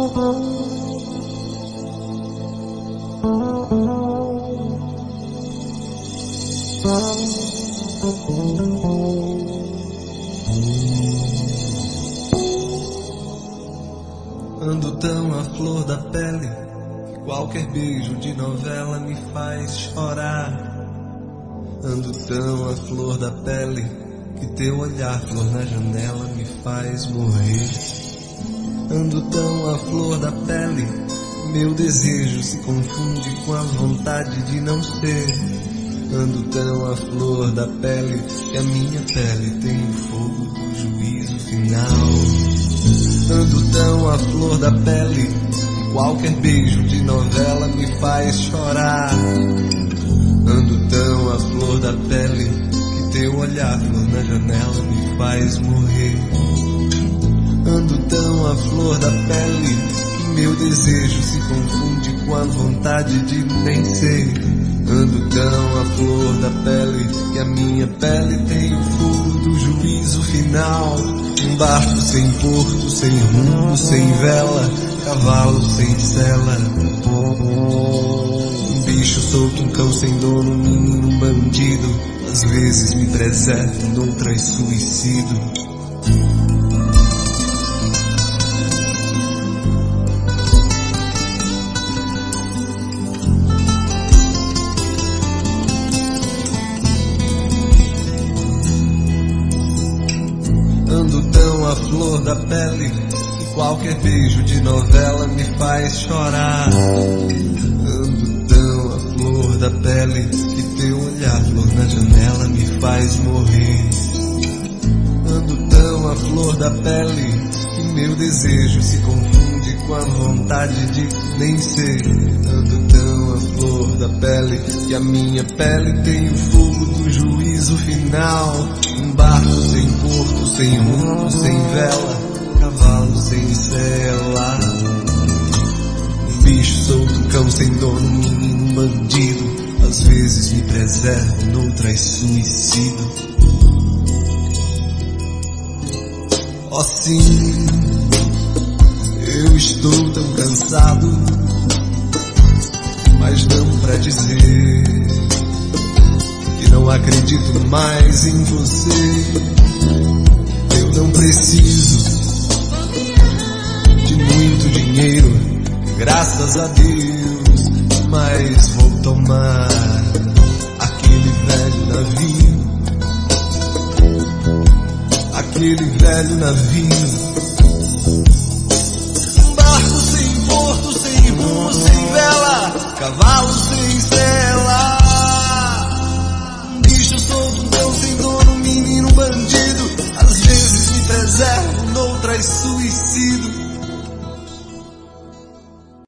Ando tão à flor da pele que qualquer beijo de novela me faz chorar. Ando tão à flor da pele que teu olhar, flor na janela, me faz morrer. Ando tão à flor da pele, meu desejo se confunde com a vontade de não ser. Ando tão à flor da pele que a minha pele tem o fogo do juízo final. Ando tão à flor da pele que qualquer beijo de novela me faz chorar. Ando tão à flor da pele que teu olhar, flor na janela, me faz morrer. Ando tão à flor da pele que meu desejo se confunde com a vontade de nem ser. Ando tão à flor da pele que a minha pele tem o fogo do juízo final. Um barco sem porto, sem rumo, sem vela, cavalo sem sela. Um bicho solto, um cão sem dono, um menino, um bandido. Às vezes me preservo, noutras suicido. Ando tão à flor da pele que qualquer beijo de novela me faz chorar. Ando tão à flor da pele que teu olhar, flor na janela, me faz morrer. Ando tão à flor da pele que meu desejo se confunde com a vontade de nem ser. Ando tão à flor da pele que a minha pele tem o fogo do juízo final. Um barco sem porto, sem rumo, sem vela, cavalo sem sela. Um bicho solto, um cão sem dono, um menino, um bandido. Às vezes me preservo, noutras suicido. Oh sim, eu estou tão cansado, mas não pra dizer que não acredito mais em você. Eu não preciso de muito dinheiro, graças a Deus, mas vou tomar aquele velho navio, aquele velho navio. Um barco sem porto, sem rumo, sem vela, cavalo sem sela. Um bicho solto, um cão sem dono, um menino, um bandido. Às vezes me preservo, noutras suicido.